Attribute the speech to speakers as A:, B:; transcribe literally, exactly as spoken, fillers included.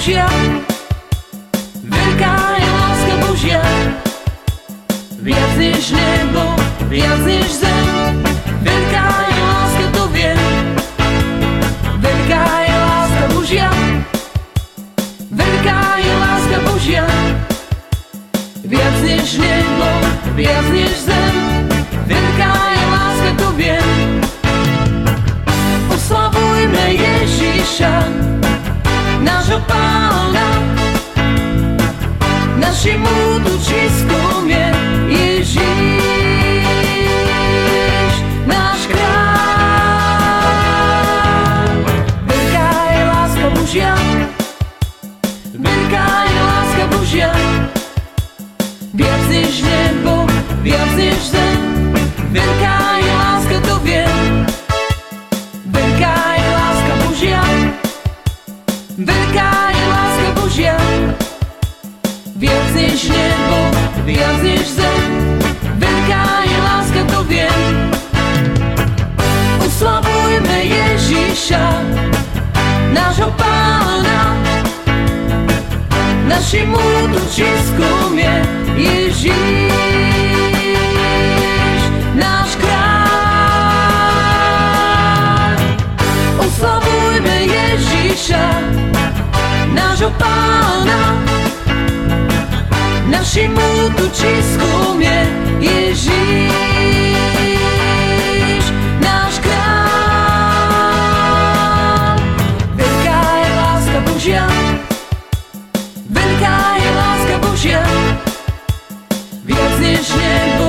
A: Božia, veľká je láska Božia, viac než nebo, viac než zem. Veľká je láska, to viem, veľká je láska Božia, veľká je láska Božia, viac než nebo, viac než zem. Veľká je láska, to viem. Oslavujme Ježiša, nášho Pána, našim útočiskom je Ježiš, náš kráľ. Veľká je láska Božia, veľká je láska Božia, viac než nebo, viac než zem. Veľká je láska, to viem, veľká je láska Božia, veľká je láska Božia, viac než nebo, viac než zem. Veľká je láska, to viem. Oslavujme Ježiša, nášho Pána, našim útočiskom je Ježiš, náš kráľ. Oslavujme Ježiša, nášho Pána, našim útočiskom je Ježiš, náš kráľ. Veľká je láska Božia, veľká je láska Božia, viac než nebo,